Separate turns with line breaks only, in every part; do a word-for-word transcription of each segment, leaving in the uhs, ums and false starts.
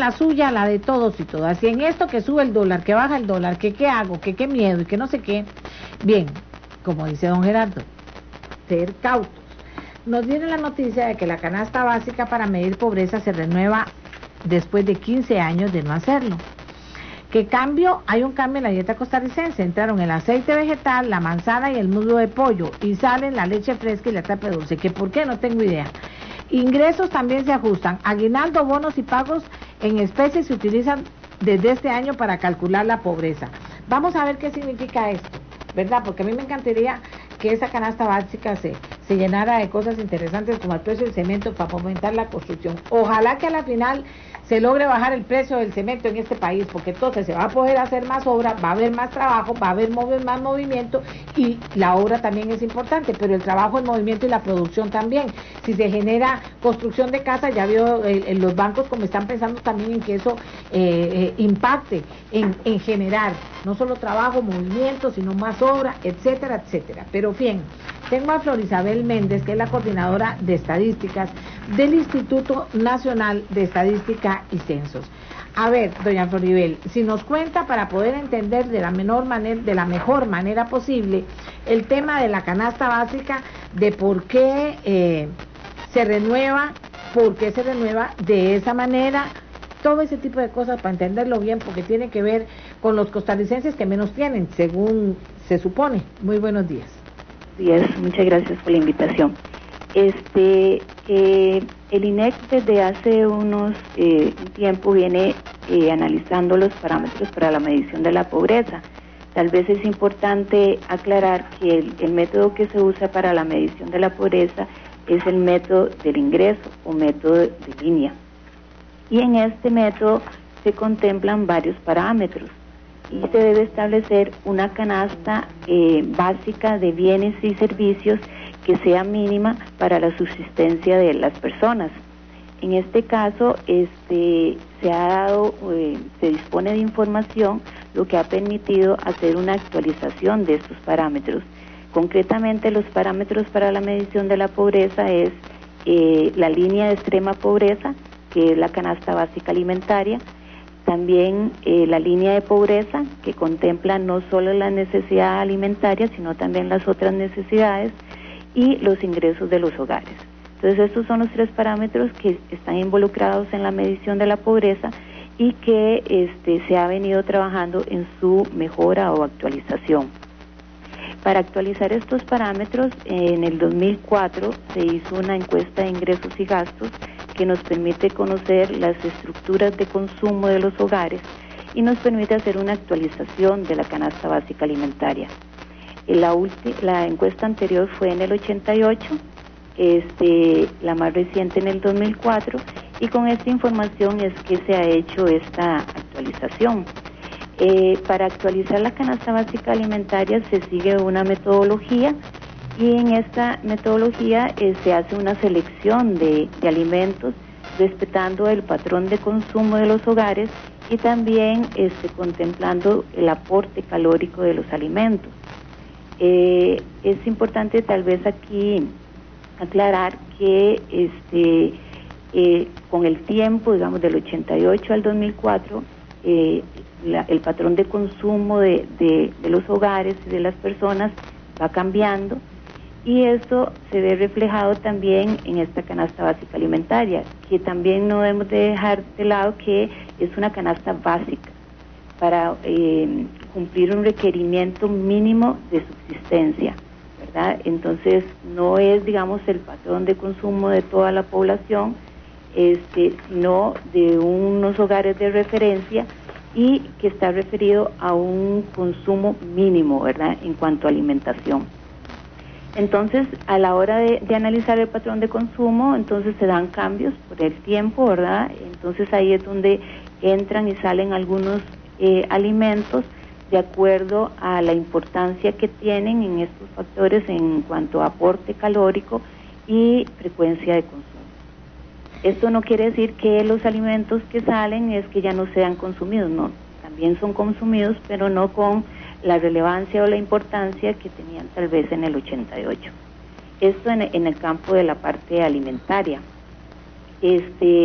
la suya, la de todos y todas. Y en esto que sube el dólar, que baja el dólar, que qué hago, que qué miedo y que no sé qué. Bien, como dice don Gerardo, ser cautos. Nos viene la noticia de que la canasta básica para medir pobreza se renueva después de quince años de no hacerlo. ¿Qué cambio? Hay un cambio en la dieta costarricense. Entraron el aceite vegetal, la manzana y el muslo de pollo. Y salen la leche fresca y la tapa dulce. ¿Que por qué? No tengo idea. Ingresos también se ajustan. Aguinaldo, bonos y pagos en especie se utilizan desde este año para calcular la pobreza. Vamos a ver qué significa esto, ¿verdad? Porque a mí me encantaría que esa canasta básica se, se llenara de cosas interesantes como el precio del cemento para fomentar la construcción. Ojalá que a la final se logre bajar el precio del cemento en este país, porque entonces se va a poder hacer más obra, va a haber más trabajo, va a haber más movimiento, y la obra también es importante, pero el trabajo, el movimiento y la producción también. Si se genera construcción de casas, ya vio eh, los bancos como están pensando también en que eso eh, eh, impacte en, en generar no solo trabajo, movimiento, sino más obra, etcétera, etcétera. Pero bien, tengo a Florisabel Méndez, que es la coordinadora de estadísticas del Instituto Nacional de Estadística y Censos. A ver, doña Floribel, si nos cuenta para poder entender de la menor manera, de la mejor manera posible, el tema de la canasta básica, de por qué eh, se renueva, por qué se renueva de esa manera, todo ese tipo de cosas para entenderlo bien, porque tiene que ver con los costarricenses que menos tienen, según se supone. Muy buenos días.
Días, muchas gracias por la invitación. Este, eh, el I N E C desde hace unos eh, tiempo viene eh, analizando los parámetros para la medición de la pobreza. Tal vez es importante aclarar que el, el método que se usa para la medición de la pobreza es el método del ingreso o método de línea. Y en este método se contemplan varios parámetros y se debe establecer una canasta eh, básica de bienes y servicios que sea mínima para la subsistencia de las personas. En este caso, este, se ha dado, eh, se dispone de información, lo que ha permitido hacer una actualización de estos parámetros. Concretamente, los parámetros para la medición de la pobreza es eh, la línea de extrema pobreza, que es la canasta básica alimentaria, también eh, la línea de pobreza, que contempla no solo la necesidad alimentaria, sino también las otras necesidades, y los ingresos de los hogares. Entonces, estos son los tres parámetros que están involucrados en la medición de la pobreza y que este, se ha venido trabajando en su mejora o actualización. Para actualizar estos parámetros, en el dos mil cuatro se hizo una encuesta de ingresos y gastos que nos permite conocer las estructuras de consumo de los hogares y nos permite hacer una actualización de la canasta básica alimentaria. La, la encuesta anterior fue en el ochenta y ocho, este, la más reciente en el dos mil cuatro, y con esta información es que se ha hecho esta actualización. Eh, para actualizar la canasta básica alimentaria se sigue una metodología, y en esta metodología eh, se hace una selección de, de alimentos respetando el patrón de consumo de los hogares y también este, contemplando el aporte calórico de los alimentos. Eh, es importante tal vez aquí aclarar que este, eh, con el tiempo, digamos del ochenta y ocho al dos mil cuatro, eh, la, el patrón de consumo de, de, de los hogares y de las personas va cambiando, y esto se ve reflejado también en esta canasta básica alimentaria, que también no debemos de dejar de lado que es una canasta básica para eh, cumplir un requerimiento mínimo de subsistencia, ¿verdad? Entonces no es, digamos, el patrón de consumo de toda la población, este, sino de unos hogares de referencia y que está referido a un consumo mínimo, ¿verdad?, en cuanto a alimentación. Entonces, a la hora de, de analizar el patrón de consumo, entonces se dan cambios por el tiempo, ¿verdad? Entonces ahí es donde entran y salen algunos eh, alimentos de acuerdo a la importancia que tienen en estos factores en cuanto a aporte calórico y frecuencia de consumo. Esto no quiere decir que los alimentos que salen es que ya no sean consumidos, no, también son consumidos, pero no con la relevancia o la importancia que tenían tal vez en el ochenta y ocho. Esto en, en el campo de la parte alimentaria. Este,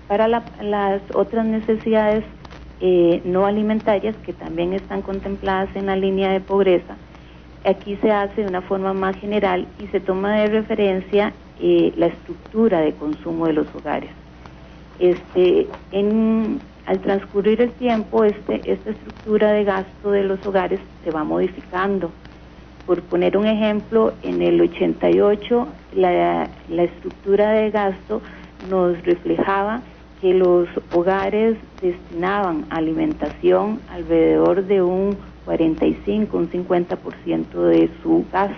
para la, las otras necesidades eh, no alimentarias que también están contempladas en la línea de pobreza, aquí se hace de una forma más general y se toma de referencia eh, la estructura de consumo de los hogares. Este, en, al transcurrir el tiempo, este, esta estructura de gasto de los hogares se va modificando. Por poner un ejemplo, en el ochenta y ocho la, la estructura de gasto nos reflejaba que los hogares destinaban a alimentación alrededor de un cuarenta y cinco, un cincuenta por ciento de su gasto.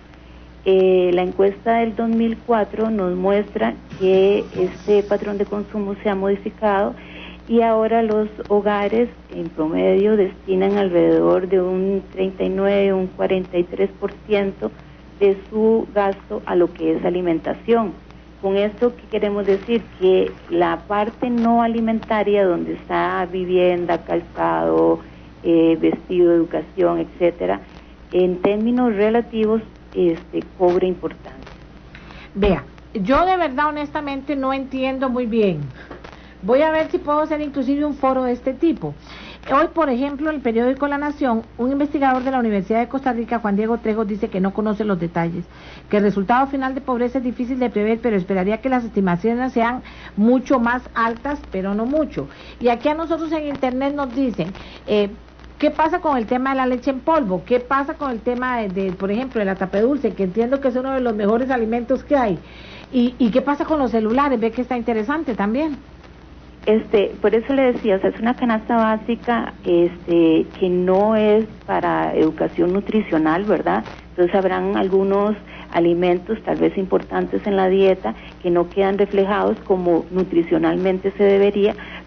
Eh, la encuesta del dos mil cuatro nos muestra que este patrón de consumo se ha modificado y ahora los hogares en promedio destinan alrededor de un treinta y nueve, un cuarenta y tres por ciento de su gasto a lo que es alimentación. Con esto, ¿qué queremos decir? Que la parte no alimentaria, donde está vivienda, calzado, eh, vestido, educación, etcétera, en términos relativos, este, cobra importancia.
Vea, yo de verdad, honestamente, no entiendo muy bien. Voy a ver si puedo hacer inclusive un foro de este tipo. Hoy, por ejemplo, en el periódico La Nación, un investigador de la Universidad de Costa Rica, Juan Diego Trejos, dice que no conoce los detalles, que el resultado final de pobreza es difícil de prever, pero esperaría que las estimaciones sean mucho más altas, pero no mucho. Y aquí a nosotros en Internet nos dicen, eh, ¿qué pasa con el tema de la leche en polvo? ¿Qué pasa con el tema de, de por ejemplo, de la tapedulce, que entiendo que es uno de los mejores alimentos que hay? ¿Y, y qué pasa con los celulares? Ve que está interesante también.
Este, por eso le decía, o sea, es una canasta básica este, que no es para educación nutricional, ¿verdad? Entonces habrán algunos alimentos tal vez importantes en la dieta que no quedan reflejados como nutricionalmente se debería,